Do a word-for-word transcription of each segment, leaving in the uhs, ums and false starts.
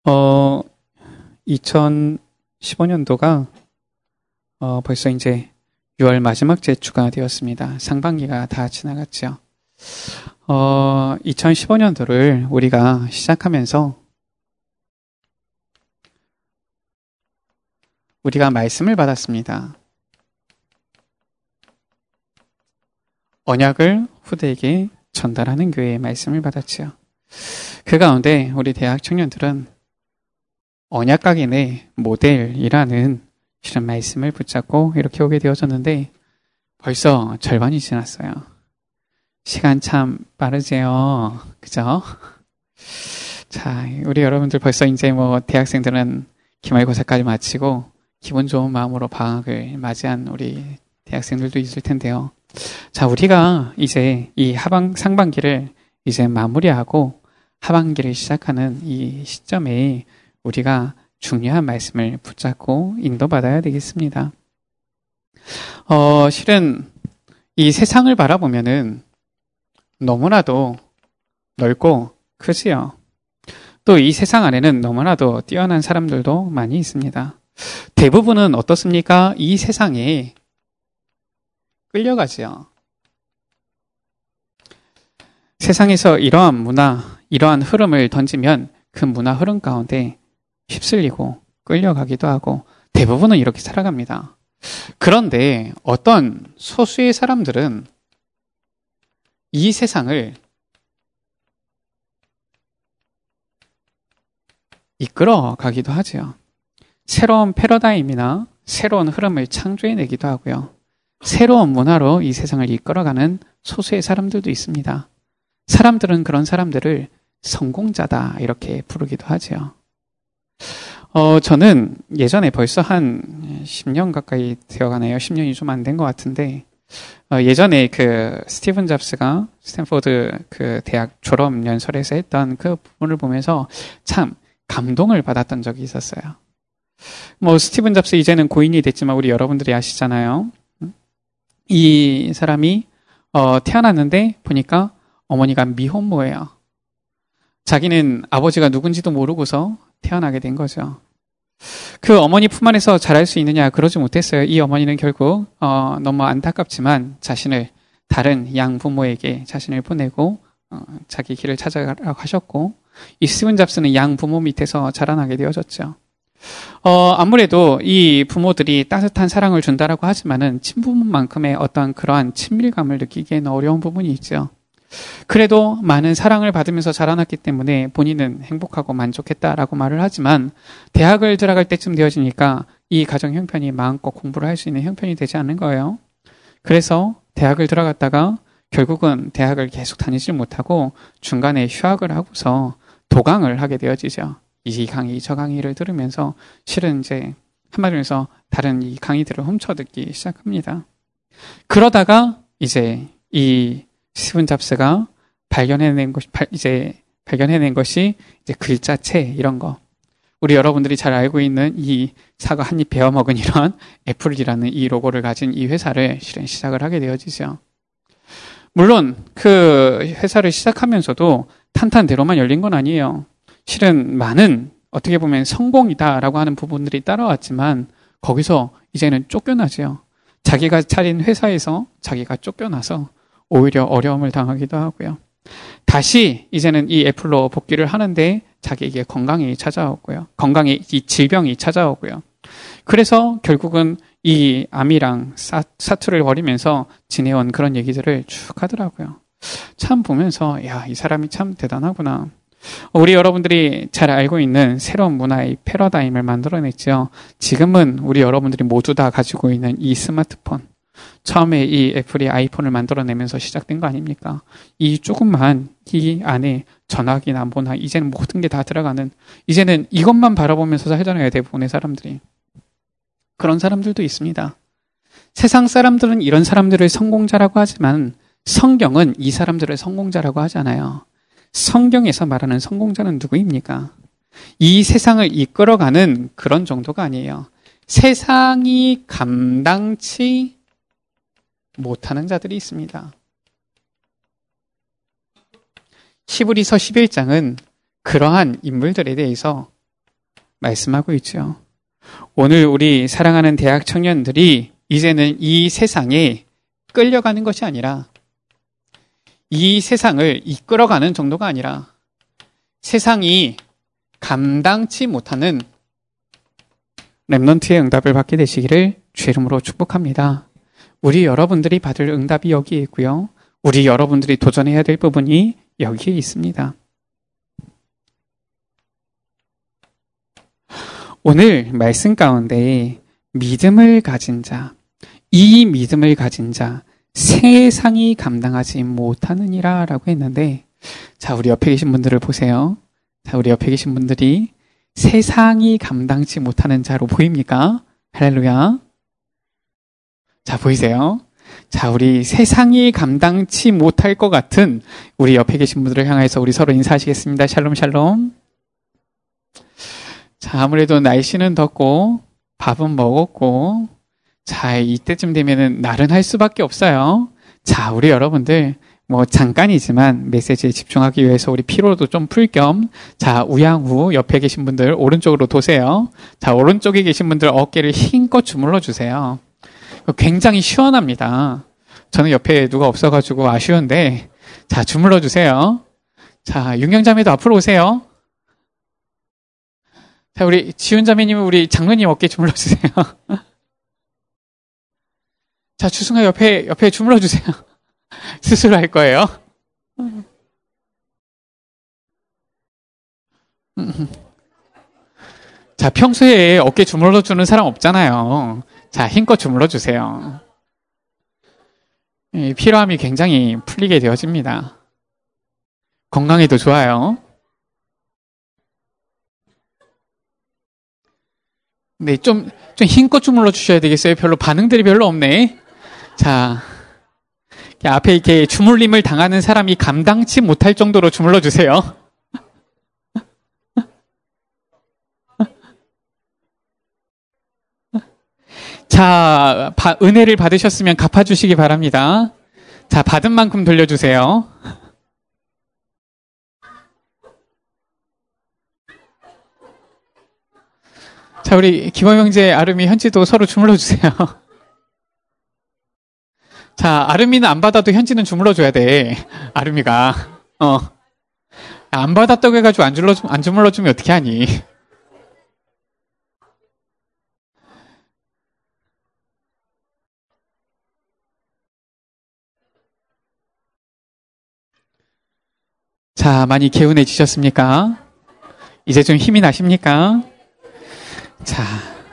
어, 이천십오 년도가 어, 벌써 이제 유월 마지막 주가 되었습니다. 상반기가 다 지나갔죠. 어, 이천십오 년도를 우리가 시작하면서 우리가 말씀을 받았습니다. 언약을 후대에게 전달하는 교회의 말씀을 받았지요. 그 가운데 우리 대학 청년들은 언약각인의 모델이라는 이런 말씀을 붙잡고 이렇게 오게 되어졌는데 벌써 절반이 지났어요. 시간 참 빠르지요. 그죠? 자, 우리 여러분들 벌써 이제 뭐 대학생들은 기말고사까지 마치고 기분 좋은 마음으로 방학을 맞이한 우리 대학생들도 있을 텐데요. 자, 우리가 이제 이 하반, 상반기를 이제 마무리하고 하반기를 시작하는 이 시점에 우리가 중요한 말씀을 붙잡고 인도받아야 되겠습니다. 어, 실은 이 세상을 바라보면은 너무나도 넓고 크지요. 또 이 세상 안에는 너무나도 뛰어난 사람들도 많이 있습니다. 대부분은 어떻습니까? 이 세상에 끌려가지요. 세상에서 이러한 문화, 이러한 흐름을 던지면 그 문화 흐름 가운데 휩쓸리고 끌려가기도 하고 대부분은 이렇게 살아갑니다. 그런데 어떤 소수의 사람들은 이 세상을 이끌어 가기도 하지요. 새로운 패러다임이나 새로운 흐름을 창조해내기도 하고요. 새로운 문화로 이 세상을 이끌어가는 소수의 사람들도 있습니다. 사람들은 그런 사람들을 성공자다 이렇게 부르기도 하지요. 어, 저는 예전에 벌써 한 십 년 가까이 되어가네요. 십 년이 좀 안 된 것 같은데 어, 예전에 그 스티븐 잡스가 스탠포드 그 대학 졸업 연설에서 했던 그 부분을 보면서 참 감동을 받았던 적이 있었어요. 뭐 스티븐 잡스 이제는 고인이 됐지만 우리 여러분들이 아시잖아요. 이 사람이 어, 태어났는데 보니까 어머니가 미혼모예요. 자기는 아버지가 누군지도 모르고서 태어나게 된 거죠. 그 어머니 품 안에서 자랄 수 있느냐 그러지 못했어요. 이 어머니는 결국 어, 너무 안타깝지만 자신을 다른 양부모에게 자신을 보내고 어, 자기 길을 찾아가라고 하셨고 이 스티븐 잡스는 양부모 밑에서 자라나게 되어졌죠. 어, 아무래도 이 부모들이 따뜻한 사랑을 준다라고 하지만은 친부모만큼의 어떤 그러한 친밀감을 느끼기에는 어려운 부분이 있죠. 그래도 많은 사랑을 받으면서 자라났기 때문에 본인은 행복하고 만족했다라고 말을 하지만 대학을 들어갈 때쯤 되어지니까 이 가정 형편이 마음껏 공부를 할 수 있는 형편이 되지 않는 거예요. 그래서 대학을 들어갔다가 결국은 대학을 계속 다니지 못하고 중간에 휴학을 하고서 도강을 하게 되어지죠. 이 강의, 저 강의를 들으면서 실은 이제 한마디로 해서 다른 이 강의들을 훔쳐 듣기 시작합니다. 그러다가 이제 이 스티븐 잡스가 발견해낸 것이, 이제 발견해낸 것이 이제 글자체 이런 거. 우리 여러분들이 잘 알고 있는 이 사과 한 입 베어 먹은 이런 애플이라는 이 로고를 가진 이 회사를 실은 시작을 하게 되어지죠. 물론 그 회사를 시작하면서도 탄탄대로만 열린 건 아니에요. 실은 많은 어떻게 보면 성공이다라고 하는 부분들이 따라왔지만 거기서 이제는 쫓겨나죠. 자기가 차린 회사에서 자기가 쫓겨나서 오히려 어려움을 당하기도 하고요. 다시 이제는 이 애플로 복귀를 하는데 자기에게 건강이 찾아오고요. 건강이 이 질병이 찾아오고요. 그래서 결국은 이 암이랑 사, 사투를 벌이면서 지내온 그런 얘기들을 쭉 하더라고요. 참 보면서 야, 이 사람이 참 대단하구나. 우리 여러분들이 잘 알고 있는 새로운 문화의 패러다임을 만들어냈죠. 지금은 우리 여러분들이 모두 다 가지고 있는 이 스마트폰. 처음에 이 애플이 아이폰을 만들어내면서 시작된 거 아닙니까? 이 조금만 이 안에 전화기나 뭐나 이제는 모든 게 다 들어가는 이제는 이것만 바라보면서 살잖아요. 대부분의 사람들이. 그런 사람들도 있습니다. 세상 사람들은 이런 사람들을 성공자라고 하지만 성경은 이 사람들을 성공자라고 하잖아요. 성경에서 말하는 성공자는 누구입니까? 이 세상을 이끌어가는 그런 정도가 아니에요. 세상이 감당치 못하는 자들이 있습니다. 히브리서 십일 장은 그러한 인물들에 대해서 말씀하고 있죠. 오늘 우리 사랑하는 대학 청년들이 이제는 이 세상에 끌려가는 것이 아니라 이 세상을 이끌어가는 정도가 아니라 세상이 감당치 못하는 렘넌트의 응답을 받게 되시기를 주의 이름으로 축복합니다. 우리 여러분들이 받을 응답이 여기에 있고요. 우리 여러분들이 도전해야 될 부분이 여기에 있습니다. 오늘 말씀 가운데 믿음을 가진 자, 이 믿음을 가진 자, 세상이 감당하지 못하느니라 라고 했는데, 자, 우리 옆에 계신 분들을 보세요. 자, 우리 옆에 계신 분들이 세상이 감당치 못하는 자로 보입니까? 할렐루야. 자, 보이세요? 자, 우리 세상이 감당치 못할 것 같은 우리 옆에 계신 분들을 향해서 우리 서로 인사하시겠습니다. 샬롬, 샬롬. 자, 아무래도 날씨는 덥고 밥은 먹었고, 자, 이때쯤 되면은 나른할 수밖에 없어요. 자, 우리 여러분들 뭐 잠깐이지만 메시지에 집중하기 위해서 우리 피로도 좀 풀 겸, 자, 우양우 옆에 계신 분들 오른쪽으로 도세요. 자, 오른쪽에 계신 분들 어깨를 힘껏 주물러 주세요. 굉장히 시원합니다. 저는 옆에 누가 없어가지고 아쉬운데, 자, 주물러 주세요. 자, 윤경자매도 앞으로 오세요. 자, 우리 지훈자매님은 우리 장로님 어깨 주물러 주세요. 자, 주승아 옆에 옆에 주물러 주세요. 스스로 할 거예요. 자, 평소에 어깨 주물러 주는 사람 없잖아요. 자, 힘껏 주물러 주세요. 피로함이 굉장히 풀리게 되어집니다. 건강에도 좋아요. 네, 좀, 좀 힘껏 주물러 주셔야 되겠어요. 별로 반응들이 별로 없네. 자, 앞에 이렇게 주물림을 당하는 사람이 감당치 못할 정도로 주물러 주세요. 자, 바, 은혜를 받으셨으면 갚아주시기 바랍니다. 자, 받은 만큼 돌려주세요. 자, 우리 기범 형제, 아름이, 현지도 서로 주물러 주세요. 자, 아름이는 안 받아도 현지는 주물러 줘야 돼. 아름이가. 어. 안 받았다고 해가지고 안 주물러, 안 주물러 주면 어떻게 하니? 자, 많이 개운해지셨습니까? 이제 좀 힘이 나십니까? 자,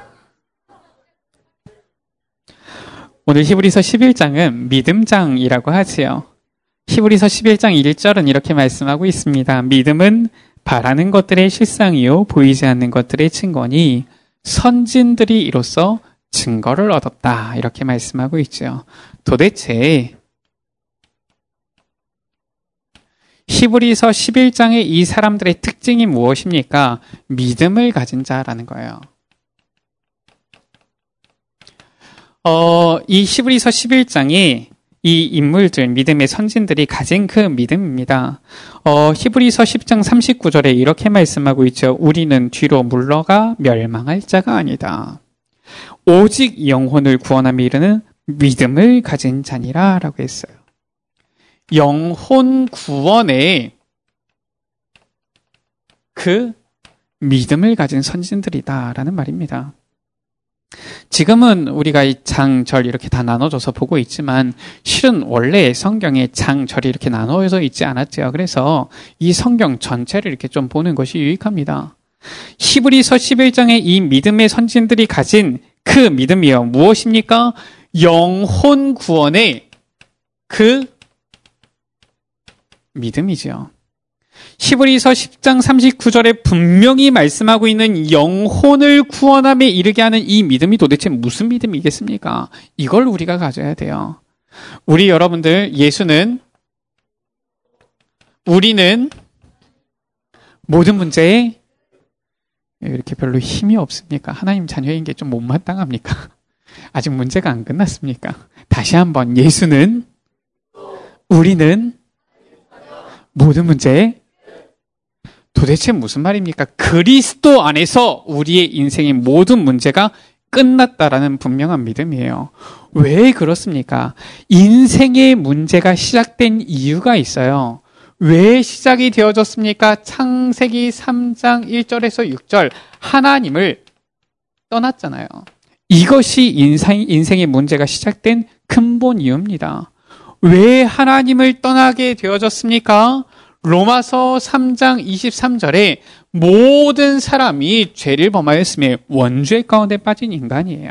오늘 히브리서 십일 장은 믿음장이라고 하지요. 히브리서 십일 장 일 절은 이렇게 말씀하고 있습니다. 믿음은 바라는 것들의 실상이요 보이지 않는 것들의 증거니 선진들이 이로써 증거를 얻었다. 이렇게 말씀하고 있죠. 도대체 히브리서 십일 장의 이 사람들의 특징이 무엇입니까? 믿음을 가진 자라는 거예요. 어, 이 히브리서 십일 장에 이 인물들, 믿음의 선진들이 가진 그 믿음입니다. 어, 히브리서 십 장 삼십구 절에 이렇게 말씀하고 있죠. 우리는 뒤로 물러가 멸망할 자가 아니다. 오직 영혼을 구원함에 이르는 믿음을 가진 자니라 라고 했어요. 영혼 구원에 그 믿음을 가진 선진들이다라는 말입니다. 지금은 우리가 이 장, 절 이렇게 다 나눠져서 보고 있지만 실은 원래 성경에 장, 절이 이렇게 나눠져 있지 않았죠. 그래서 이 성경 전체를 이렇게 좀 보는 것이 유익합니다. 히브리서 십일 장의 이 믿음의 선진들이 가진 그 믿음이요. 무엇입니까? 영혼 구원의 그 믿음이죠. 히브리서 십 장 삼십구 절에 분명히 말씀하고 있는 영혼을 구원함에 이르게 하는 이 믿음이 도대체 무슨 믿음이겠습니까? 이걸 우리가 가져야 돼요. 우리 여러분들, 예수는, 우리는 모든 문제에 이렇게 별로 힘이 없습니까? 하나님 자녀인 게 좀 못마땅합니까? 아직 문제가 안 끝났습니까? 다시 한번, 예수는, 우리는 모든 문제에 도대체 무슨 말입니까? 그리스도 안에서 우리의 인생의 모든 문제가 끝났다라는 분명한 믿음이에요. 왜 그렇습니까? 인생의 문제가 시작된 이유가 있어요. 왜 시작이 되어졌습니까? 창세기 삼 장 일 절에서 육 절 하나님을 떠났잖아요. 이것이 인생, 인생의 문제가 시작된 근본 이유입니다. 왜 하나님을 떠나게 되어졌습니까? 로마서 삼 장 이십삼 절에 모든 사람이 죄를 범하였으며 원죄 가운데 빠진 인간이에요.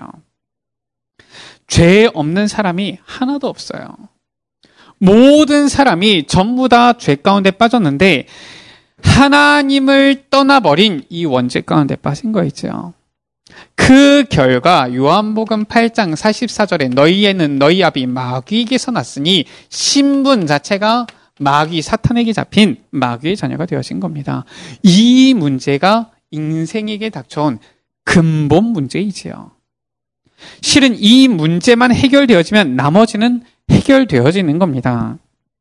죄 없는 사람이 하나도 없어요. 모든 사람이 전부 다 죄 가운데 빠졌는데 하나님을 떠나버린 이 원죄 가운데 빠진 거 있죠. 그 결과 요한복음 팔 장 사십사 절에 너희에는 너희 아비 마귀에게서 났으니 신분 자체가 마귀 사탄에게 잡힌 마귀의 자녀가 되어진 겁니다. 이 문제가 인생에게 닥쳐온 근본 문제이지요. 실은 이 문제만 해결되어지면 나머지는 해결되어지는 겁니다.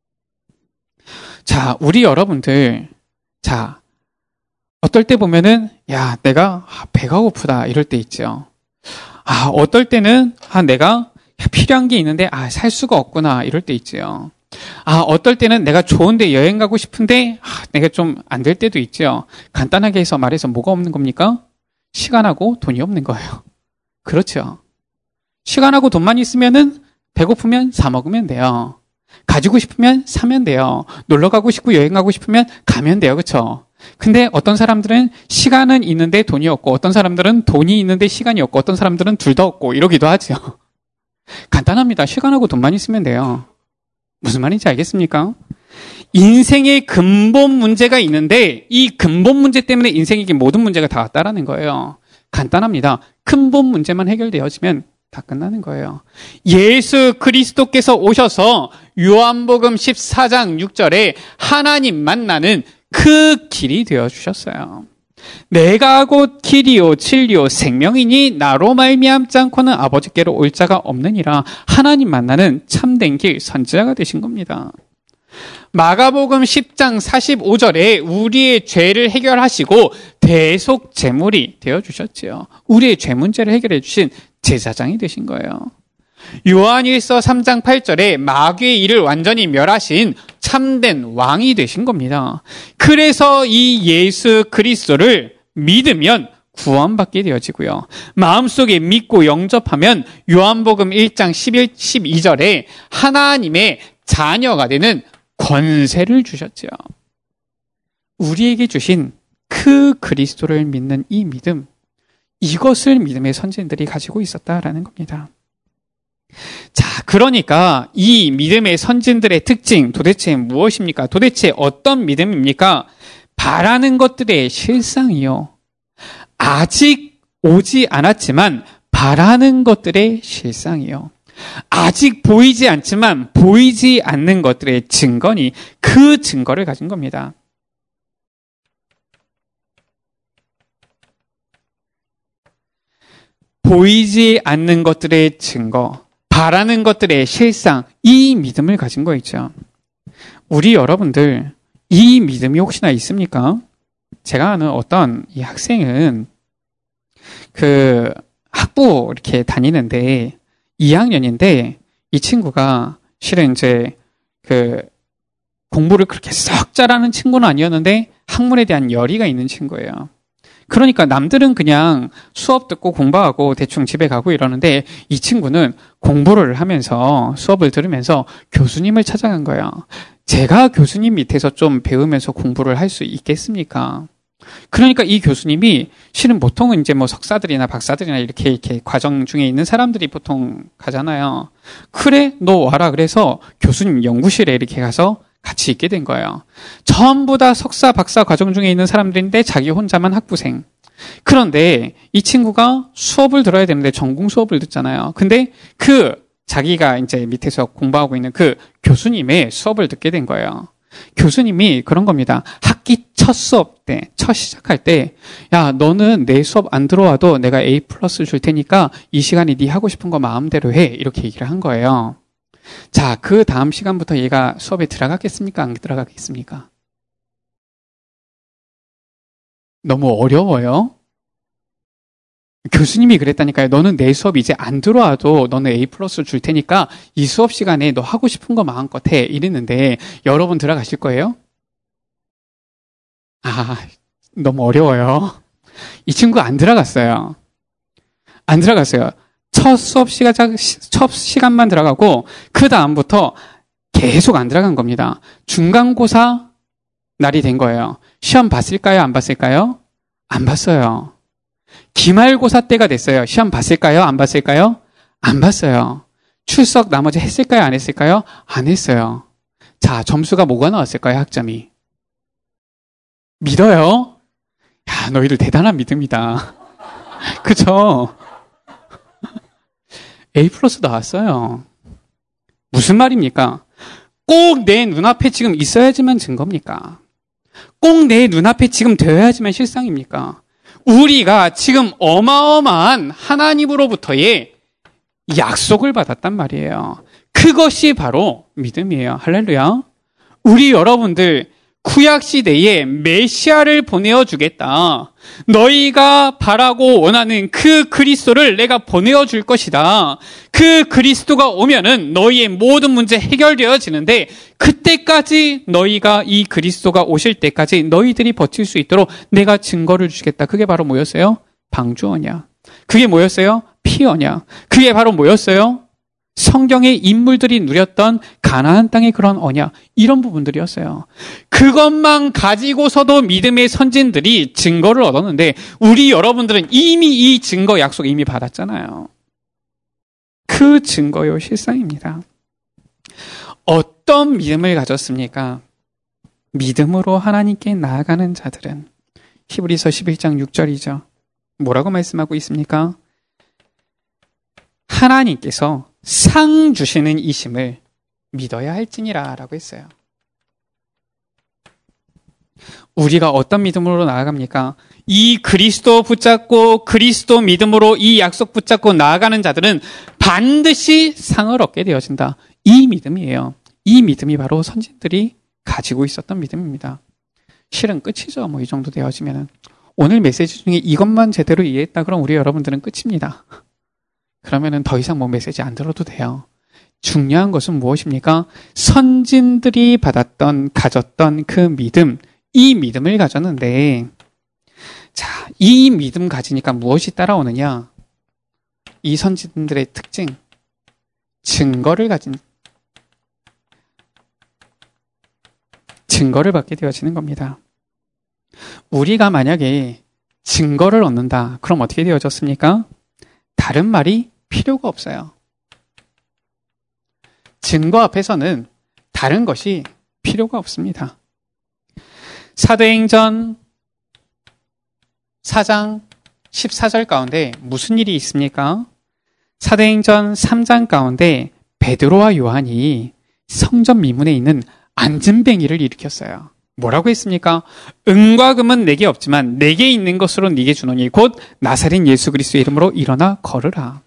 자, 우리 여러분들, 자, 어떨 때 보면은, 야, 내가 배가 고프다, 이럴 때 있죠. 아, 어떨 때는, 아, 내가 필요한 게 있는데, 아, 살 수가 없구나, 이럴 때 있죠. 아, 어떨 때는 내가 좋은데 여행 가고 싶은데, 아, 내가 좀 안 될 때도 있죠. 간단하게 해서 말해서 뭐가 없는 겁니까? 시간하고 돈이 없는 거예요. 그렇죠. 시간하고 돈만 있으면은, 배고프면 사 먹으면 돼요. 가지고 싶으면 사면 돼요. 놀러 가고 싶고 여행 가고 싶으면 가면 돼요. 그렇죠? 근데 어떤 사람들은 시간은 있는데 돈이 없고 어떤 사람들은 돈이 있는데 시간이 없고 어떤 사람들은 둘 다 없고 이러기도 하죠. 간단합니다. 시간하고 돈만 있으면 돼요. 무슨 말인지 알겠습니까? 인생의 근본 문제가 있는데 이 근본 문제 때문에 인생에게 모든 문제가 다 왔다라는 거예요. 간단합니다. 근본 문제만 해결되어지면 다 끝나는 거예요. 예수 그리스도께서 오셔서 요한복음 십사 장 육 절에 하나님 만나는 그 길이 되어주셨어요. 내가 곧 길이요 진리요 생명이니 나로 말미암지 않고는 아버지께로 올 자가 없느니라. 하나님 만나는 참된 길 선지자가 되신 겁니다. 마가복음 십 장 사십오 절에 우리의 죄를 해결하시고 대속 제물이 되어주셨지요. 우리의 죄 문제를 해결해 주신 제사장이 되신 거예요. 요한일서 삼 장 팔 절에 마귀의 일을 완전히 멸하신 참된 왕이 되신 겁니다. 그래서 이 예수 그리스도를 믿으면 구원받게 되어지고요. 마음속에 믿고 영접하면 요한복음 일 장 십일, 십이 절에 하나님의 자녀가 되는 권세를 주셨죠. 우리에게 주신 그 그리스도를 믿는 이 믿음, 이것을 믿음의 선진들이 가지고 있었다라는 겁니다. 자, 그러니까 이 믿음의 선진들의 특징 도대체 무엇입니까? 도대체 어떤 믿음입니까? 바라는 것들의 실상이요. 아직 오지 않았지만 바라는 것들의 실상이요. 아직 보이지 않지만 보이지 않는 것들의 증거니 그 증거를 가진 겁니다. 보이지 않는 것들의 증거, 바라는 것들의 실상, 이 믿음을 가진 거 있죠. 우리 여러분들 이 믿음이 혹시나 있습니까? 제가 아는 어떤 이 학생은 그 학부 이렇게 다니는데 이 학년인데 이 친구가 실은 이제 그 공부를 그렇게 썩 잘하는 친구는 아니었는데 학문에 대한 열의가 있는 친구예요. 그러니까 남들은 그냥 수업 듣고 공부하고 대충 집에 가고 이러는데 이 친구는 공부를 하면서 수업을 들으면서 교수님을 찾아간 거예요. 제가 교수님 밑에서 좀 배우면서 공부를 할 수 있겠습니까? 그러니까 이 교수님이 실은 보통은 이제 뭐 석사들이나 박사들이나 이렇게 이렇게 과정 중에 있는 사람들이 보통 가잖아요. 그래, 너 와라. 그래서 교수님 연구실에 이렇게 가서 같이 있게 된 거예요. 전부 다 석사, 박사 과정 중에 있는 사람들인데 자기 혼자만 학부생. 그런데 이 친구가 수업을 들어야 되는데 전공 수업을 듣잖아요. 근데 그 자기가 이제 밑에서 공부하고 있는 그 교수님의 수업을 듣게 된 거예요. 교수님이 그런 겁니다. 학기 첫 수업 때, 첫 시작할 때, 야, 너는 내 수업 안 들어와도 내가 A 플러스 줄 테니까 이 시간에 네 하고 싶은 거 마음대로 해. 이렇게 얘기를 한 거예요. 자, 그 다음 시간부터 얘가 수업에 들어갔겠습니까? 안 들어갔겠습니까? 너무 어려워요. 교수님이 그랬다니까요. 너는 내 수업 이제 안 들어와도 너는 A 플러스 줄 테니까 이 수업 시간에 너 하고 싶은 거 마음껏 해. 이랬는데 여러분 들어가실 거예요? 아, 너무 어려워요. 이 친구 안 들어갔어요. 안 들어갔어요. 첫 수업 시간, 첫 시간만 들어가고 그 다음부터 계속 안 들어간 겁니다. 중간고사 날이 된 거예요. 시험 봤을까요? 안 봤을까요? 안 봤어요. 기말고사 때가 됐어요. 시험 봤을까요? 안 봤을까요? 안 봤어요. 출석 나머지 했을까요? 안 했을까요? 안 했어요. 자, 점수가 뭐가 나왔을까요? 학점이. 믿어요? 야, 너희들 대단한 믿음이다. 그쵸? A 플러스 나왔어요. 무슨 말입니까? 꼭 내 눈앞에 지금 있어야지만 증거입니까? 꼭 내 눈앞에 지금 되어야지만 실상입니까? 우리가 지금 어마어마한 하나님으로부터의 약속을 받았단 말이에요. 그것이 바로 믿음이에요. 할렐루야. 우리 여러분들 구약시대에 메시아를 보내어 주겠다. 너희가 바라고 원하는 그 그리스도를 내가 보내어 줄 것이다. 그 그리스도가 오면은 너희의 모든 문제 해결되어지는데 그때까지 너희가 이 그리스도가 오실 때까지 너희들이 버틸 수 있도록 내가 증거를 주겠다. 그게 바로 뭐였어요? 방주 언약. 그게 뭐였어요? 피 언약. 그게 바로 뭐였어요? 성경의 인물들이 누렸던 가나안 땅의 그런 언약, 이런 부분들이었어요. 그것만 가지고서도 믿음의 선진들이 증거를 얻었는데 우리 여러분들은 이미 이 증거 약속 이미 받았잖아요. 그 증거요 실상입니다. 어떤 믿음을 가졌습니까? 믿음으로 하나님께 나아가는 자들은 히브리서 십일 장 육 절이죠. 뭐라고 말씀하고 있습니까? 하나님께서 상 주시는 이심을 믿어야 할지니라 라고 했어요. 우리가 어떤 믿음으로 나아갑니까? 이 그리스도 붙잡고 그리스도 믿음으로 이 약속 붙잡고 나아가는 자들은 반드시 상을 얻게 되어진다. 이 믿음이에요. 이 믿음이 바로 선진들이 가지고 있었던 믿음입니다. 실은 끝이죠. 뭐 이 정도 되어지면은. 오늘 메시지 중에 이것만 제대로 이해했다 그럼 우리 여러분들은 끝입니다. 그러면은 더 이상 뭐 메시지 안 들어도 돼요. 중요한 것은 무엇입니까? 선진들이 받았던, 가졌던 그 믿음, 이 믿음을 가졌는데, 자, 이 믿음 가지니까 무엇이 따라오느냐? 이 선진들의 특징, 증거를 가진, 증거를 받게 되어지는 겁니다. 우리가 만약에 증거를 얻는다, 그럼 어떻게 되어졌습니까? 다른 말이 필요가 없어요. 증거 앞에서는 다른 것이 필요가 없습니다. 사도행전 사 장 십사 절 가운데 무슨 일이 있습니까? 사도행전 삼 장 가운데 베드로와 요한이 성전 미문에 있는 안진뱅이를 일으켰어요. 뭐라고 했습니까? 은과 금은 내게 없지만 내게 있는 것으로 네게 주노니 곧 나사렛 예수 그리스도의 이름으로 일어나 걸으라.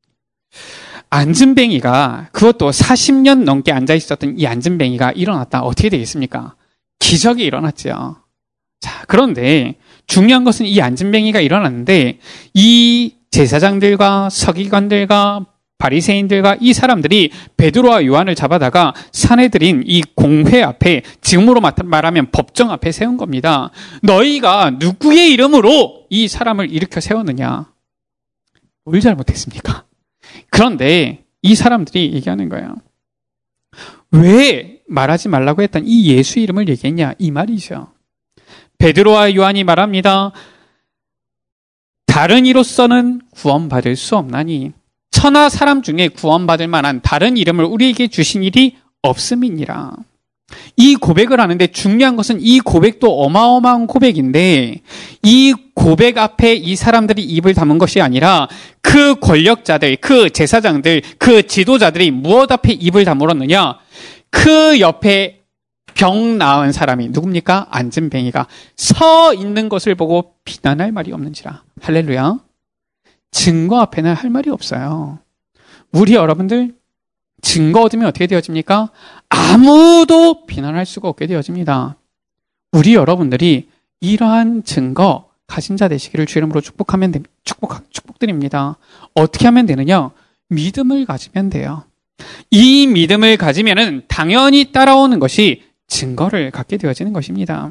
안진뱅이가, 그것도 사십 년 넘게 앉아 있었던 이 안진뱅이가 일어났다. 어떻게 되겠습니까? 기적이 일어났죠. 자, 그런데 중요한 것은 이 안진뱅이가 일어났는데 이 제사장들과 서기관들과 바리새인들과 이 사람들이 베드로와 요한을 잡아다가 사내들인 이 공회 앞에, 지금으로 말하면 법정 앞에 세운 겁니다. 너희가 누구의 이름으로 이 사람을 일으켜 세웠느냐? 뭘 잘못했습니까? 그런데 이 사람들이 얘기하는 거예요. 왜 말하지 말라고 했던 이 예수 이름을 얘기했냐? 이 말이죠. 베드로와 요한이 말합니다. 다른 이로서는 구원받을 수 없나니 천하 사람 중에 구원받을 만한 다른 이름을 우리에게 주신 일이 없음이니라. 이 고백을 하는데 중요한 것은 이 고백도 어마어마한 고백인데 이 고백 앞에 이 사람들이 입을 다문 것이 아니라 그 권력자들, 그 제사장들, 그 지도자들이 무엇 앞에 입을 다물었느냐? 그 옆에 병 나은 사람이 누굽니까? 안진뱅이가 서 있는 것을 보고 비난할 말이 없는지라. 할렐루야. 증거 앞에는 할 말이 없어요. 우리 여러분들 증거 얻으면 어떻게 되어집니까? 아무도 비난할 수가 없게 되어집니다. 우리 여러분들이 이러한 증거, 가진 자 되시기를 주 이름으로 축복하면 되, 축복, 축복드립니다. 어떻게 하면 되느냐? 믿음을 가지면 돼요. 이 믿음을 가지면은 당연히 따라오는 것이 증거를 갖게 되어지는 것입니다.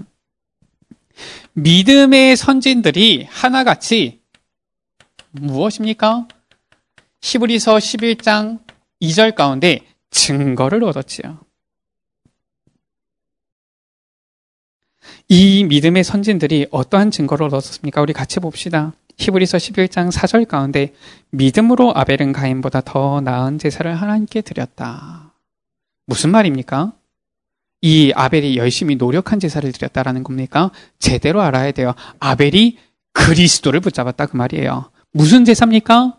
믿음의 선진들이 하나같이 무엇입니까? 히브리서 십일 장 이 절 가운데 증거를 얻었지요. 이 믿음의 선진들이 어떠한 증거를 얻었습니까? 우리 같이 봅시다. 히브리서 십일 장 사 절 가운데 믿음으로 아벨은 가인보다 더 나은 제사를 하나님께 드렸다. 무슨 말입니까? 이 아벨이 열심히 노력한 제사를 드렸다라는 겁니까? 제대로 알아야 돼요. 아벨이 그리스도를 붙잡았다 그 말이에요. 무슨 제사입니까?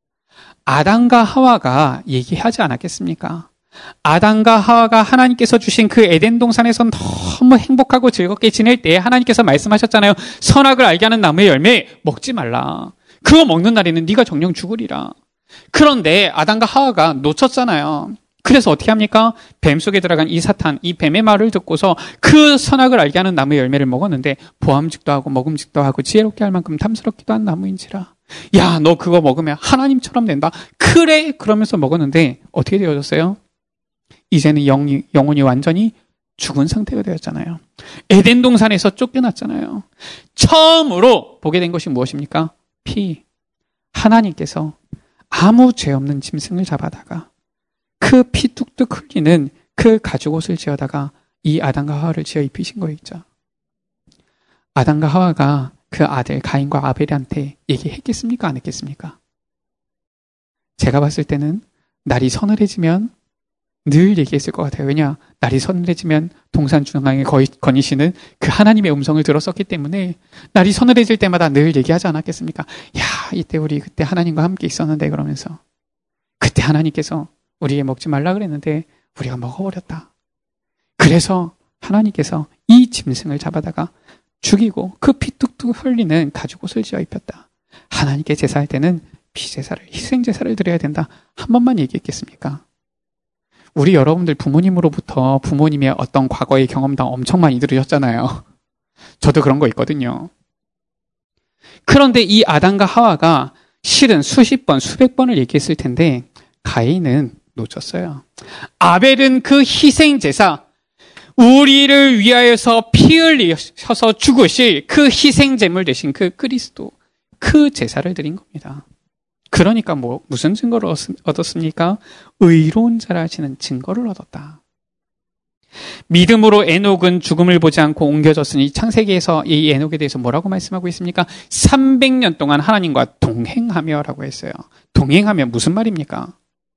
아담과 하와가 얘기하지 않았겠습니까? 아담과 하와가 하나님께서 주신 그 에덴 동산에서 너무 행복하고 즐겁게 지낼 때 하나님께서 말씀하셨잖아요. 선악을 알게 하는 나무의 열매 먹지 말라. 그거 먹는 날에는 네가 정령 죽으리라. 그런데 아담과 하와가 놓쳤잖아요. 그래서 어떻게 합니까? 뱀 속에 들어간 이 사탄, 이 뱀의 말을 듣고서 그 선악을 알게 하는 나무의 열매를 먹었는데 보암직도 하고 먹음직도 하고 지혜롭게 할 만큼 탐스럽기도 한 나무인지라. 야, 너 그거 먹으면 하나님처럼 된다. 그래! 그러면서 먹었는데 어떻게 되어졌어요? 이제는 영이, 영혼이 완전히 죽은 상태가 되었잖아요. 에덴 동산에서 쫓겨났잖아요. 처음으로 보게 된 것이 무엇입니까? 피. 하나님께서 아무 죄 없는 짐승을 잡아다가 그 피 뚝뚝 흘리는 그 가죽옷을 지어다가 이 아담과 하와를 지어 입히신 거있죠. 아담과 하와가 그 아들 가인과 아벨한테 얘기했겠습니까? 안 했겠습니까? 제가 봤을 때는 날이 서늘해지면 늘 얘기했을 것 같아요. 왜냐? 날이 서늘해지면 동산 중앙에 거니시는 그 하나님의 음성을 들었었기 때문에 날이 서늘해질 때마다 늘 얘기하지 않았겠습니까? 야, 이때 우리 그때 하나님과 함께 있었는데 그러면서 그때 하나님께서 우리에게 먹지 말라 그랬는데 우리가 먹어버렸다. 그래서 하나님께서 이 짐승을 잡아다가 죽이고 그 피 뚝뚝 흘리는 가죽옷을 지어 입혔다. 하나님께 제사할 때는 피제사를, 희생제사를 드려야 된다. 한 번만 얘기했겠습니까? 우리 여러분들 부모님으로부터 부모님의 어떤 과거의 경험담 엄청 많이 들으셨잖아요. 저도 그런 거 있거든요. 그런데 이 아담과 하와가 실은 수십 번, 수백 번을 얘기했을 텐데 가인은 놓쳤어요. 아벨은 그 희생제사, 우리를 위하여서 피 흘리셔서 죽으실 그 희생제물 대신 그 그리스도, 그 제사를 드린 겁니다. 그러니까 뭐 무슨 증거를 얻었습니까? 의로운 자라 하시는 증거를 얻었다. 믿음으로 에녹은 죽음을 보지 않고 옮겨졌으니 창세기에서 이 에녹에 대해서 뭐라고 말씀하고 있습니까? 삼백 년 동안 하나님과 동행하며라고 했어요. 동행하며 무슨 말입니까?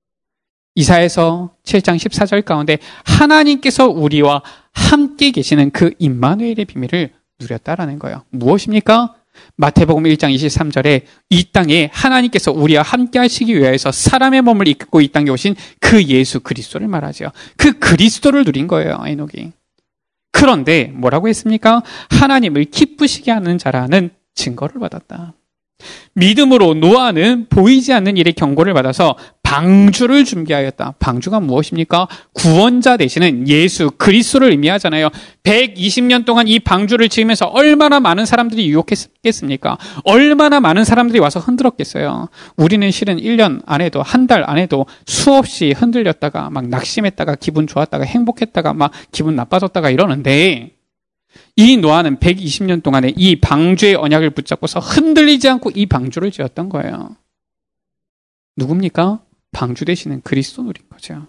이사야서 칠 장 십사 절 가운데 하나님께서 우리와 함께 계시는 그 임마누엘의 비밀을 누렸다라는 거예요. 무엇입니까? 마태복음 일 장 이십삼 절에 이 땅에 하나님께서 우리와 함께 하시기 위해서 사람의 몸을 이끌고 이 땅에 오신 그 예수 그리스도를 말하죠. 그 그리스도를 누린 거예요, 에녹이. 그런데 뭐라고 했습니까? 하나님을 기쁘시게 하는 자라는 증거를 받았다. 믿음으로 노아는 보이지 않는 일의 경고를 받아서 방주를 준비하였다. 방주가 무엇입니까? 구원자 되시는 예수 그리스도를 의미하잖아요. 백이십 년 동안 이 방주를 지으면서 얼마나 많은 사람들이 유혹했겠습니까? 얼마나 많은 사람들이 와서 흔들었겠어요. 우리는 실은 일 년 안에도 한 달 안에도 수없이 흔들렸다가 막 낙심했다가 기분 좋았다가 행복했다가 막 기분 나빠졌다가 이러는데 이 노아는 백이십 년 동안에 이 방주의 언약을 붙잡고서 흔들리지 않고 이 방주를 지었던 거예요. 누굽니까? 방주 되시는 그리스도 누린 거죠.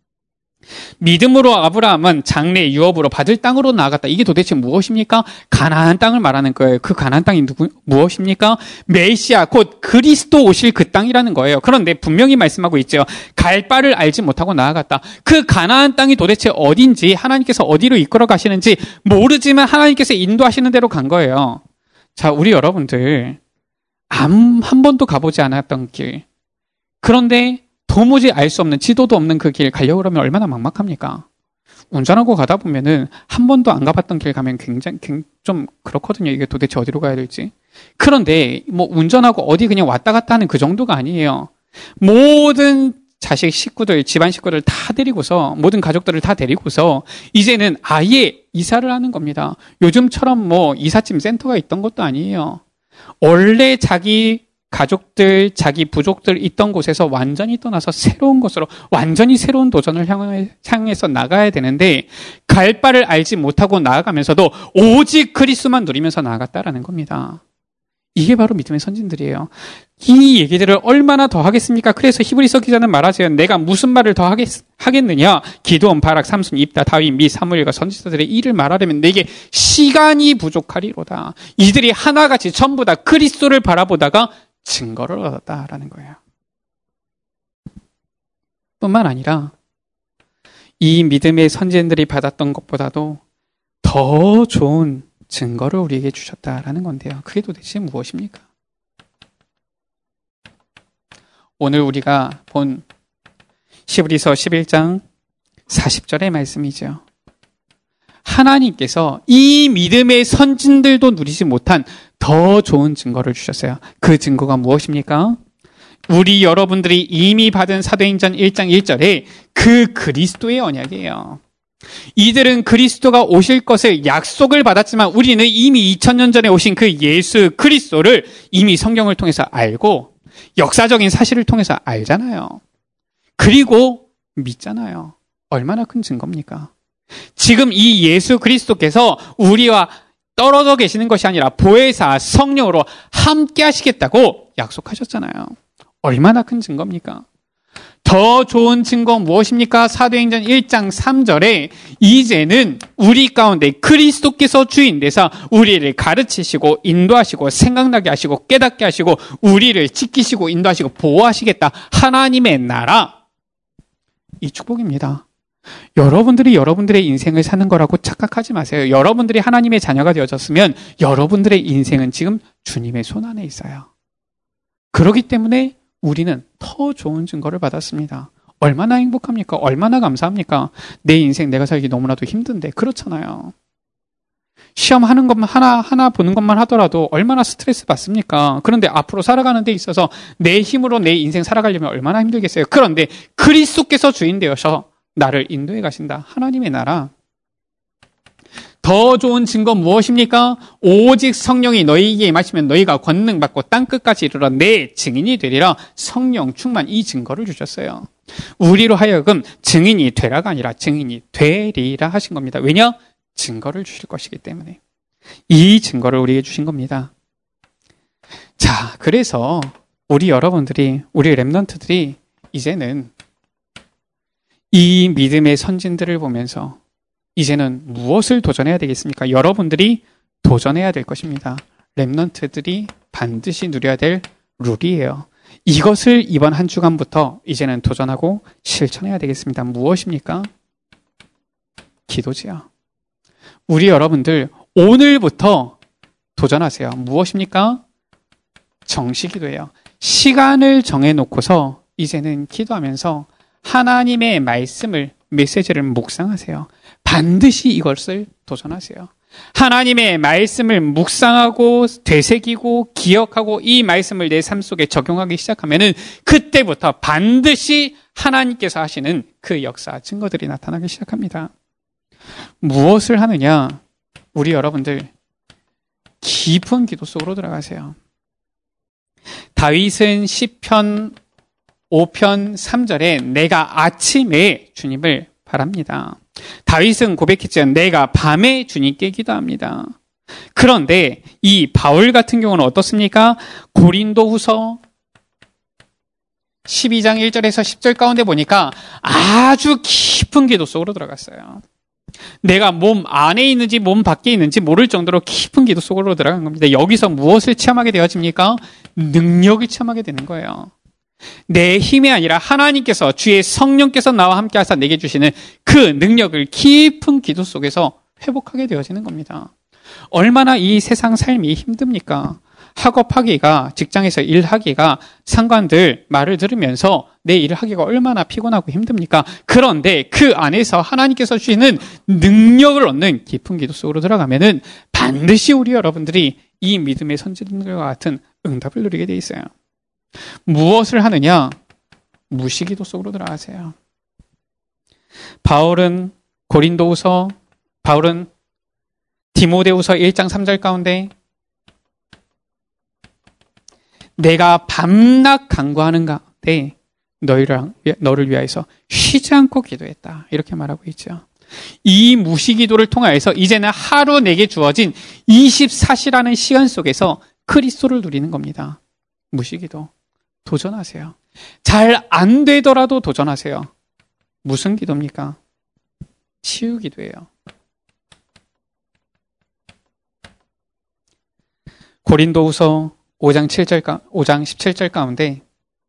믿음으로 아브라함은 장래 유업으로 받을 땅으로 나아갔다. 이게 도대체 무엇입니까? 가나안 땅을 말하는 거예요. 그 가나안 땅이 누구, 무엇입니까? 메시아, 곧 그리스도 오실 그 땅이라는 거예요. 그런데 분명히 말씀하고 있죠. 갈 바를 알지 못하고 나아갔다. 그 가나안 땅이 도대체 어딘지, 하나님께서 어디로 이끌어 가시는지 모르지만 하나님께서 인도하시는 대로 간 거예요. 자, 우리 여러분들 한, 한 번도 가보지 않았던 길, 그런데 도무지 알 수 없는, 지도도 없는 그 길 가려고 그러면 얼마나 막막합니까? 운전하고 가다 보면은 한 번도 안 가봤던 길 가면 굉장히 좀 그렇거든요. 이게 도대체 어디로 가야 될지. 그런데 뭐 운전하고 어디 그냥 왔다 갔다 하는 그 정도가 아니에요. 모든 자식 식구들, 집안 식구들 다 데리고서, 모든 가족들을 다 데리고서 이제는 아예 이사를 하는 겁니다. 요즘처럼 뭐 이삿짐 센터가 있던 것도 아니에요. 원래 자기 가족들, 자기 부족들 있던 곳에서 완전히 떠나서 새로운 곳으로 완전히 새로운 도전을 향해서 나가야 되는데 갈 바를 알지 못하고 나아가면서도 오직 그리스도만 누리면서 나아갔다라는 겁니다. 이게 바로 믿음의 선진들이에요. 이 얘기들을 얼마나 더 하겠습니까? 그래서 히브리서 기자는 말하세요. 내가 무슨 말을 더 하겠, 하겠느냐? 기드온, 바락, 삼손, 입다, 다윗, 미, 사무엘과 선지자들의 일을 말하려면 내게 시간이 부족하리로다. 이들이 하나같이 전부 다 그리스도를 바라보다가 증거를 얻었다라는 거예요. 뿐만 아니라 이 믿음의 선지자들이 받았던 것보다도 더 좋은 증거를 우리에게 주셨다라는 건데요. 그게 도대체 무엇입니까? 오늘 우리가 본 히브리서 십일 장 사십 절의 말씀이죠. 하나님께서 이 믿음의 선진들도 누리지 못한 더 좋은 증거를 주셨어요. 그 증거가 무엇입니까? 우리 여러분들이 이미 받은 사도행전 일 장 일 절에 그 그리스도의 언약이에요. 이들은 그리스도가 오실 것을 약속을 받았지만 우리는 이미 이천 년 전에 오신 그 예수 그리스도를 이미 성경을 통해서 알고 역사적인 사실을 통해서 알잖아요. 그리고 믿잖아요. 얼마나 큰 증거입니까? 지금 이 예수 그리스도께서 우리와 떨어져 계시는 것이 아니라 보혜사 성령으로 함께 하시겠다고 약속하셨잖아요. 얼마나 큰 증거입니까? 더 좋은 증거 무엇입니까? 사도행전 일 장 삼 절에 이제는 우리 가운데 그리스도께서 주인 되사 우리를 가르치시고 인도하시고 생각나게 하시고 깨닫게 하시고 우리를 지키시고 인도하시고 보호하시겠다. 하나님의 나라. 이 축복입니다. 여러분들이 여러분들의 인생을 사는 거라고 착각하지 마세요. 여러분들이 하나님의 자녀가 되어졌으면 여러분들의 인생은 지금 주님의 손 안에 있어요. 그렇기 때문에 우리는 더 좋은 증거를 받았습니다. 얼마나 행복합니까? 얼마나 감사합니까? 내 인생 내가 살기 너무나도 힘든데 그렇잖아요. 시험하는 것만 하나 하나 보는 것만 하더라도 얼마나 스트레스 받습니까? 그런데 앞으로 살아가는 데 있어서 내 힘으로 내 인생 살아가려면 얼마나 힘들겠어요? 그런데 그리스도께서 주인 되어서 나를 인도해 가신다. 하나님의 나라. 더 좋은 증거 무엇입니까? 오직 성령이 너희에게 임하시면 너희가 권능 받고 땅끝까지 이르러 내 증인이 되리라. 성령 충만 이 증거를 주셨어요. 우리로 하여금 증인이 되라가 아니라 증인이 되리라 하신 겁니다. 왜냐? 증거를 주실 것이기 때문에. 이 증거를 우리에게 주신 겁니다. 자, 그래서 우리 여러분들이, 우리 렘넌트들이 이제는 이 믿음의 선진들을 보면서 이제는 무엇을 도전해야 되겠습니까? 여러분들이 도전해야 될 것입니다. 렘넌트들이 반드시 누려야 될 룰이에요. 이것을 이번 한 주간부터 이제는 도전하고 실천해야 되겠습니다. 무엇입니까? 기도지요. 우리 여러분들 오늘부터 도전하세요. 무엇입니까? 정시기도예요. 시간을 정해놓고서 이제는 기도하면서 하나님의 말씀을, 메시지를 묵상하세요. 반드시 이것을 도전하세요. 하나님의 말씀을 묵상하고 되새기고 기억하고 이 말씀을 내 삶 속에 적용하기 시작하면은 그때부터 반드시 하나님께서 하시는 그 역사, 증거들이 나타나기 시작합니다. 무엇을 하느냐? 우리 여러분들 깊은 기도 속으로 들어가세요. 다윗은 시편 오 편 삼 절에 내가 아침에 주님을 바랍니다. 다윗은 고백했죠. 내가 밤에 주님께 기도합니다. 그런데 이 바울 같은 경우는 어떻습니까? 고린도후서 십이 장 일 절에서 십 절 가운데 보니까 아주 깊은 기도 속으로 들어갔어요. 내가 몸 안에 있는지 몸 밖에 있는지 모를 정도로 깊은 기도 속으로 들어간 겁니다. 여기서 무엇을 체험하게 되어집니까? 능력을 체험하게 되는 거예요. 내 힘이 아니라 하나님께서, 주의 성령께서 나와 함께 하사 내게 주시는 그 능력을 깊은 기도 속에서 회복하게 되어지는 겁니다. 얼마나 이 세상 삶이 힘듭니까? 학업하기가, 직장에서 일하기가, 상관들 말을 들으면서 내 일을 하기가 얼마나 피곤하고 힘듭니까? 그런데 그 안에서 하나님께서 주시는 능력을 얻는 깊은 기도 속으로 들어가면은 반드시 우리 여러분들이 이 믿음의 선진들과 같은 응답을 누리게 돼 있어요. 무엇을 하느냐? 무시기도 속으로 들어가세요. 바울은 고린도후서, 바울은 디모데후서 일 장 삼 절 가운데 내가 밤낮 간구하는 가운데 너희를, 너를 위하여서 쉬지 않고 기도했다. 이렇게 말하고 있죠. 이 무시기도를 통하여서 이제는 하루 내게 주어진 이십사 시라는 시간 속에서 그리스도를 누리는 겁니다. 무시기도. 도전하세요. 잘 안 되더라도 도전하세요. 무슨 기도입니까? 치유기도예요. 고린도후서 오 장 칠 절, 오 장 십칠 절 가운데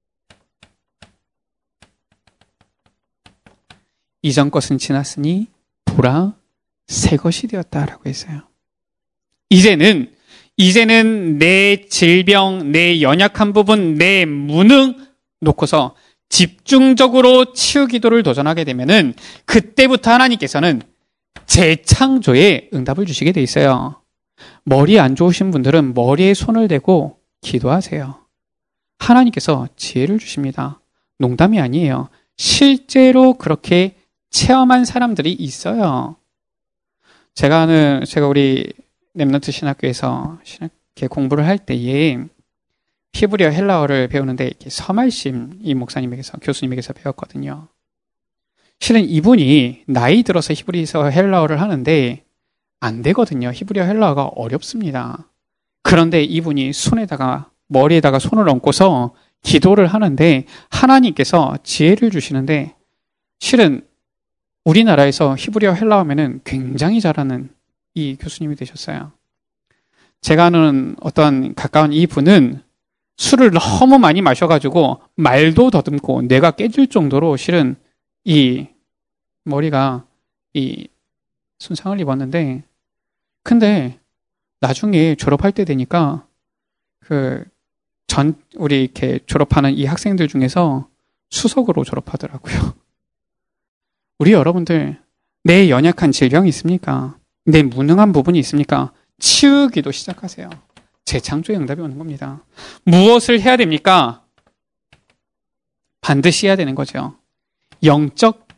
이전 것은 지났으니 보라 새 것이 되었다라고 했어요. 이제는 이제는 내 질병, 내 연약한 부분, 내 무능 놓고서 집중적으로 치유 기도를 도전하게 되면은 그때부터 하나님께서는 재창조에 응답을 주시게 돼 있어요. 머리 안 좋으신 분들은 머리에 손을 대고 기도하세요. 하나님께서 지혜를 주십니다. 농담이 아니에요. 실제로 그렇게 체험한 사람들이 있어요. 제가 아는, 제가 우리 렘넌트 신학교에서 신학교 공부를 할 때에 히브리어 헬라어를 배우는데 이렇게 서말심 이 목사님에게서, 교수님에게서 배웠거든요. 실은 이분이 나이 들어서 히브리서 헬라어를 하는데 안 되거든요. 히브리어 헬라어가 어렵습니다. 그런데 이분이 손에다가, 머리에다가 손을 얹고서 기도를 하는데 하나님께서 지혜를 주시는데 실은 우리나라에서 히브리어 헬라어면은 굉장히 잘하는 이 교수님이 되셨어요. 제가 아는 어떤 가까운 이 분은 술을 너무 많이 마셔가지고 말도 더듬고 뇌가 깨질 정도로 실은 이 머리가 이 손상을 입었는데, 근데 나중에 졸업할 때 되니까 그 전 우리 이렇게 졸업하는 이 학생들 중에서 수석으로 졸업하더라고요. 우리 여러분들 내 연약한 질병이 있습니까? 내 무능한 부분이 있습니까? 치유기도 시작하세요. 재창조의 응답이 오는 겁니다. 무엇을 해야 됩니까? 반드시 해야 되는 거죠. 영적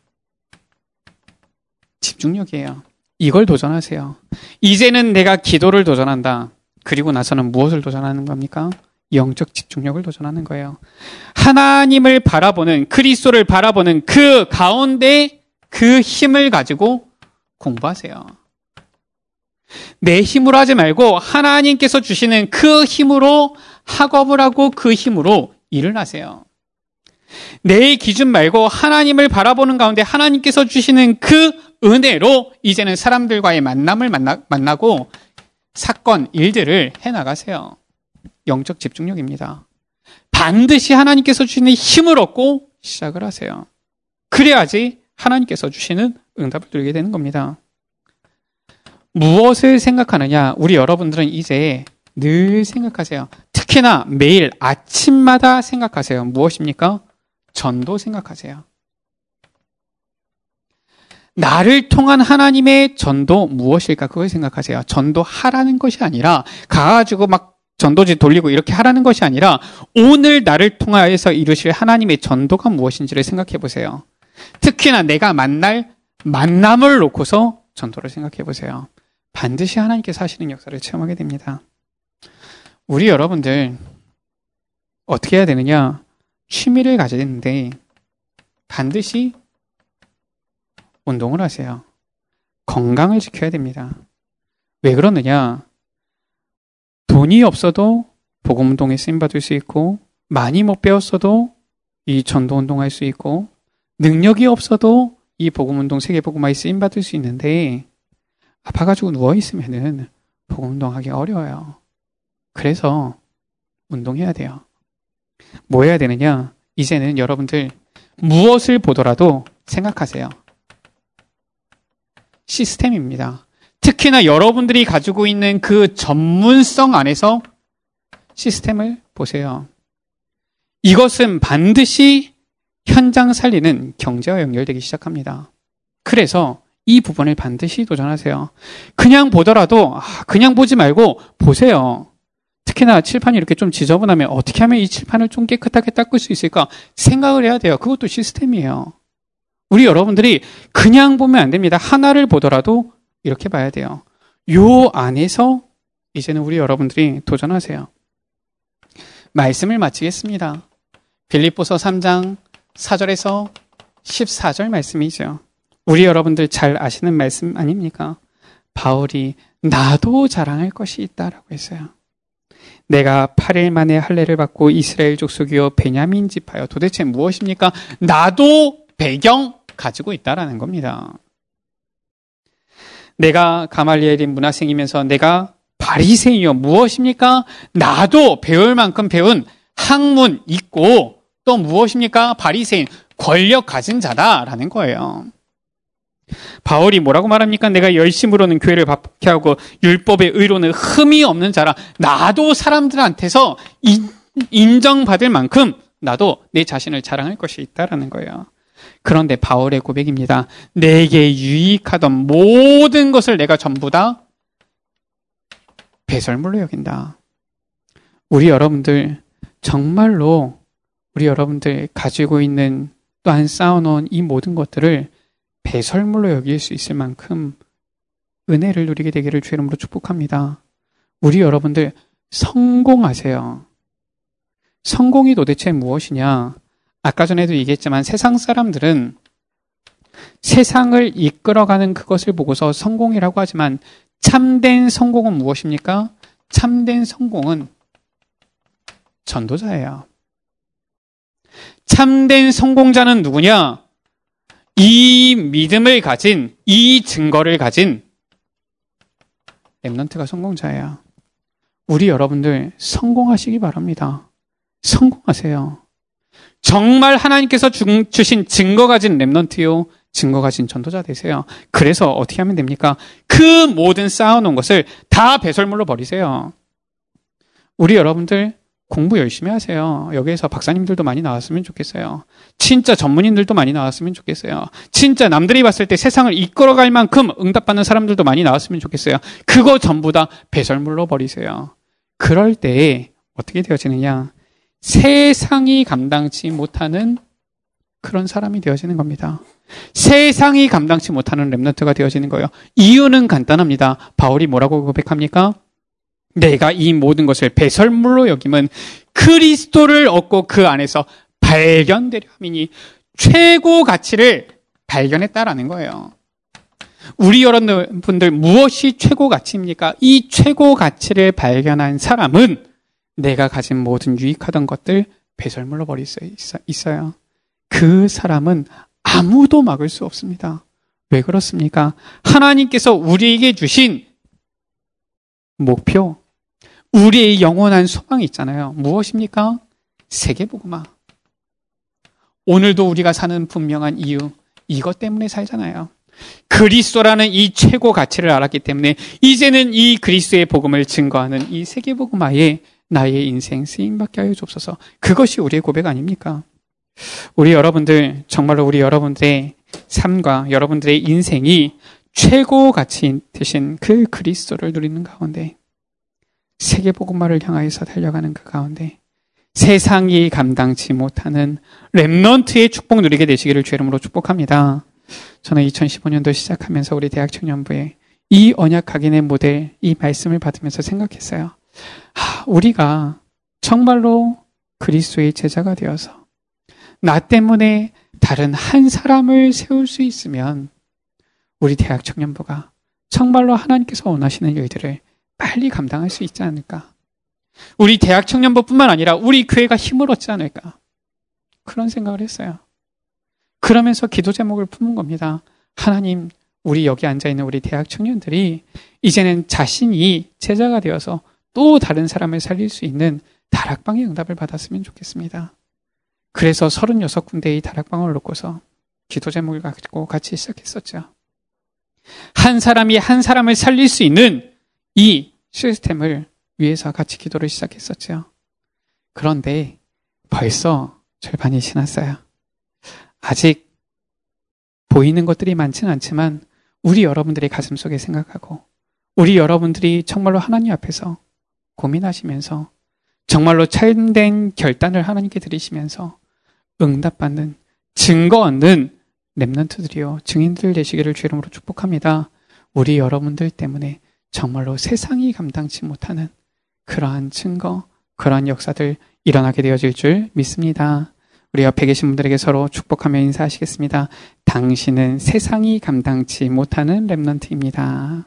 집중력이에요. 이걸 도전하세요. 이제는 내가 기도를 도전한다. 그리고 나서는 무엇을 도전하는 겁니까? 영적 집중력을 도전하는 거예요. 하나님을 바라보는, 그리스도를 바라보는 그 가운데 그 힘을 가지고 공부하세요. 내 힘으로 하지 말고 하나님께서 주시는 그 힘으로 학업을 하고 그 힘으로 일을 하세요. 내 기준 말고 하나님을 바라보는 가운데 하나님께서 주시는 그 은혜로 이제는 사람들과의 만남을 만나, 만나고 사건, 일들을 해나가세요. 영적 집중력입니다. 반드시 하나님께서 주시는 힘을 얻고 시작을 하세요. 그래야지 하나님께서 주시는 응답을 누리게 되는 겁니다. 무엇을 생각하느냐? 우리 여러분들은 이제 늘 생각하세요. 특히나 매일 아침마다 생각하세요. 무엇입니까? 전도 생각하세요. 나를 통한 하나님의 전도 무엇일까? 그걸 생각하세요. 전도하라는 것이 아니라 가가지고 막 전도지 돌리고 이렇게 하라는 것이 아니라 오늘 나를 통하여서 이루실 하나님의 전도가 무엇인지를 생각해 보세요. 특히나 내가 만날 만남을 놓고서 전도를 생각해 보세요. 반드시 하나님께서 하시는 역사를 체험하게 됩니다. 우리 여러분들 어떻게 해야 되느냐? 취미를 가져야 되는데 반드시 운동을 하세요. 건강을 지켜야 됩니다. 왜 그러느냐? 돈이 없어도 복음운동에 쓰임받을 수 있고, 많이 못 배웠어도 이 전도운동할 수 있고, 능력이 없어도 이 복음운동, 세계복음화에 쓰임받을 수 있는데 아파가지고 누워있으면은 복음운동하기 어려워요. 그래서 운동해야 돼요. 뭐 해야 되느냐? 이제는 여러분들 무엇을 보더라도 생각하세요. 시스템입니다. 특히나 여러분들이 가지고 있는 그 전문성 안에서 시스템을 보세요. 이것은 반드시 현장 살리는 경제와 연결되기 시작합니다. 그래서 이 부분을 반드시 도전하세요. 그냥 보더라도 그냥 보지 말고 보세요. 특히나 칠판이 이렇게 좀 지저분하면 어떻게 하면 이 칠판을 좀 깨끗하게 닦을 수 있을까 생각을 해야 돼요. 그것도 시스템이에요. 우리 여러분들이 그냥 보면 안 됩니다. 하나를 보더라도 이렇게 봐야 돼요. 요 안에서 이제는 우리 여러분들이 도전하세요. 말씀을 마치겠습니다. 빌립보서 삼 장 사 절에서 십사 절 말씀이죠. 우리 여러분들 잘 아시는 말씀 아닙니까? 바울이 나도 자랑할 것이 있다라고 했어요. 내가 팔 일 만에 할례를 받고 이스라엘 족속이요 베냐민 지파요. 도대체 무엇입니까? 나도 배경 가지고 있다라는 겁니다. 내가 가말리엘인 문화생이면서 내가 바리새인이요 무엇입니까? 나도 배울 만큼 배운 학문 있고 또 무엇입니까? 바리새인 권력 가진 자다라는 거예요. 바울이 뭐라고 말합니까? 내가 열심으로는 교회를 박해하고 율법의 의로는 흠이 없는 자라. 나도 사람들한테서 인정받을 만큼 나도 내 자신을 자랑할 것이 있다라는 거예요. 그런데 바울의 고백입니다. 내게 유익하던 모든 것을 내가 전부 다 배설물로 여긴다. 우리 여러분들 정말로 우리 여러분들 가지고 있는 또한 쌓아놓은 이 모든 것들을 배설물로 여길 수 있을 만큼 은혜를 누리게 되기를 주의 이름으로 축복합니다. 우리 여러분들 성공하세요. 성공이 도대체 무엇이냐? 아까 전에도 얘기했지만 세상 사람들은 세상을 이끌어가는 그것을 보고서 성공이라고 하지만 참된 성공은 무엇입니까? 참된 성공은 전도자예요. 참된 성공자는 누구냐? 이 믿음을 가진, 이 증거를 가진 렘넌트가 성공자예요. 우리 여러분들 성공하시기 바랍니다. 성공하세요. 정말 하나님께서 주신 증거 가진 렘넌트요, 증거 가진 전도자 되세요. 그래서 어떻게 하면 됩니까? 그 모든 쌓아놓은 것을 다 배설물로 버리세요. 우리 여러분들 공부 열심히 하세요. 여기에서 박사님들도 많이 나왔으면 좋겠어요. 진짜 전문인들도 많이 나왔으면 좋겠어요. 진짜 남들이 봤을 때 세상을 이끌어갈 만큼 응답받는 사람들도 많이 나왔으면 좋겠어요. 그거 전부 다 배설물로 버리세요. 그럴 때 어떻게 되어지느냐? 세상이 감당치 못하는 그런 사람이 되어지는 겁니다. 세상이 감당치 못하는 렘넌트가 되어지는 거예요. 이유는 간단합니다. 바울이 뭐라고 고백합니까? 내가 이 모든 것을 배설물로 여김은 그리스도를 얻고 그 안에서 발견되려 함이니 최고 가치를 발견했다라는 거예요. 우리 여러분들 무엇이 최고 가치입니까? 이 최고 가치를 발견한 사람은 내가 가진 모든 유익하던 것들 배설물로 버릴 수 있어요. 그 사람은 아무도 막을 수 없습니다. 왜 그렇습니까? 하나님께서 우리에게 주신 목표, 우리의 영원한 소망이 있잖아요. 무엇입니까? 세계복음화. 오늘도 우리가 사는 분명한 이유, 이것 때문에 살잖아요. 그리스도라는 이 최고 가치를 알았기 때문에 이제는 이 그리스도의 복음을 증거하는 이 세계복음화에 나의 인생 쓰임받게 하여 주옵소서. 그것이 우리의 고백 아닙니까? 우리 여러분들, 정말로 우리 여러분들의 삶과 여러분들의 인생이 최고 가치 되신 그 그리스도를 누리는 가운데, 세계복음화를 향하여서 달려가는 그 가운데 세상이 감당치 못하는 렘넌트의 축복 누리게 되시기를 주의 이름으로 축복합니다. 저는 이천십오 년도 시작하면서 우리 대학 청년부에 이 언약 각인의 모델, 이 말씀을 받으면서 생각했어요. 아, 우리가 정말로 그리스도의 제자가 되어서 나 때문에 다른 한 사람을 세울 수 있으면 우리 대학 청년부가 정말로 하나님께서 원하시는 일들을 빨리 감당할 수 있지 않을까? 우리 대학 청년부뿐만 아니라 우리 교회가 힘을 얻지 않을까? 그런 생각을 했어요. 그러면서 기도 제목을 품은 겁니다. 하나님, 우리 여기 앉아있는 우리 대학 청년들이 이제는 자신이 제자가 되어서 또 다른 사람을 살릴 수 있는 다락방의 응답을 받았으면 좋겠습니다. 그래서 서른여섯 군데의 다락방을 놓고서 기도 제목을 가지고 같이 시작했었죠. 한 사람이 한 사람을 살릴 수 있는 이 시스템을 위해서 같이 기도를 시작했었죠. 그런데 벌써 절반이 지났어요. 아직 보이는 것들이 많지는 않지만 우리 여러분들의 가슴 속에 생각하고 우리 여러분들이 정말로 하나님 앞에서 고민하시면서 정말로 참된 결단을 하나님께 드리시면서 응답받는 증거 얻는 렘넌트들이요, 증인들 되시기를 주의 이름으로 축복합니다. 우리 여러분들 때문에 정말로 세상이 감당치 못하는 그러한 증거, 그런 역사들 일어나게 되어질 줄 믿습니다. 우리 옆에 계신 분들에게 서로 축복하며 인사하시겠습니다. 당신은 세상이 감당치 못하는 렘넌트입니다.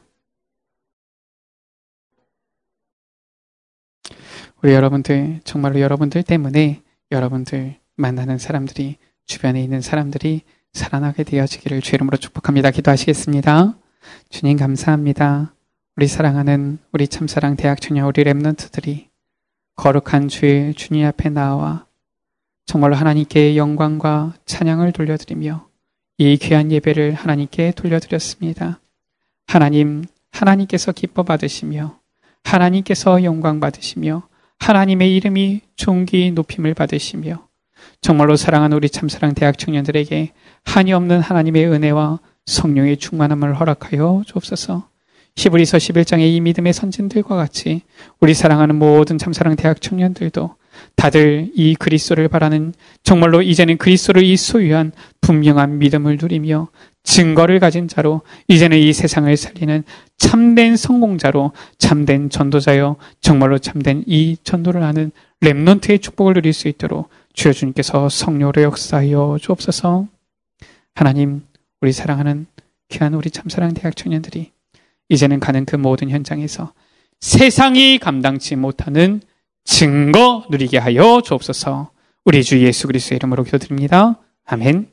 우리 여러분들, 정말로 여러분들 때문에 여러분들 만나는 사람들이, 주변에 있는 사람들이 살아나게 되어지기를 주의 이름으로 축복합니다. 기도하시겠습니다. 주님 감사합니다. 우리 사랑하는 우리 참사랑 대학 청년 우리 렘넌트들이 거룩한 주의 주님 앞에 나와 정말로 하나님께 영광과 찬양을 돌려드리며 이 귀한 예배를 하나님께 돌려드렸습니다. 하나님, 하나님께서 기뻐 받으시며 하나님께서 영광 받으시며 하나님의 이름이 존귀 높임을 받으시며 정말로 사랑하는 우리 참사랑 대학 청년들에게 한이 없는 하나님의 은혜와 성령의 충만함을 허락하여 주옵소서. 히브리서 십일 장의 이 믿음의 선진들과 같이 우리 사랑하는 모든 참사랑 대학 청년들도 다들 이 그리스도를 바라는 정말로 이제는 그리스도를 이 소유한 분명한 믿음을 누리며 증거를 가진 자로 이제는 이 세상을 살리는 참된 성공자로 참된 전도자요 정말로 참된 이 전도를 하는 렘넌트의 축복을 누릴 수 있도록 주여 주님께서 성령으로 역사하여 주옵소서. 하나님, 우리 사랑하는 귀한 우리 참사랑 대학 청년들이 이제는 가는 그 모든 현장에서 세상이 감당치 못하는 증거 누리게 하여 주옵소서. 우리 주 예수 그리스도의 이름으로 기도드립니다. 아멘.